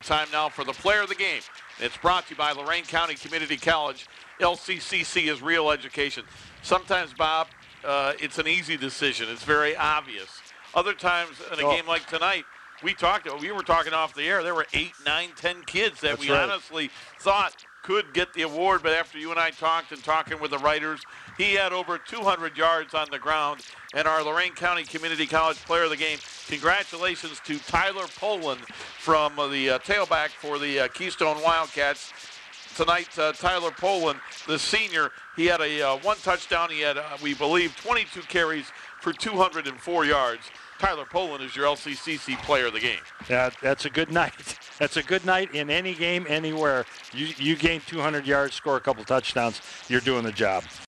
time now for the player of the game. It's brought to you by Lorain County Community College. LCCC is real education. Sometimes, Bob, it's an easy decision. It's very obvious. Other times in a game like tonight, we were talking off the air. There were 8, 9, 10 kids that we honestly thought could get the award, but after you and I talking with the writers, he had over 200 yards on the ground. And our Lorain County Community College player of the game, congratulations to Tyler Poland from the tailback for the Keystone Wildcats. Tonight, Tyler Poland, the senior, he had a one touchdown. He had, we believe, 22 carries for 204 yards. Tyler Poland is your LCCC player of the game. Yeah, that's a good night. That's a good night in any game, anywhere. You gain 200 yards, score a couple touchdowns, you're doing the job.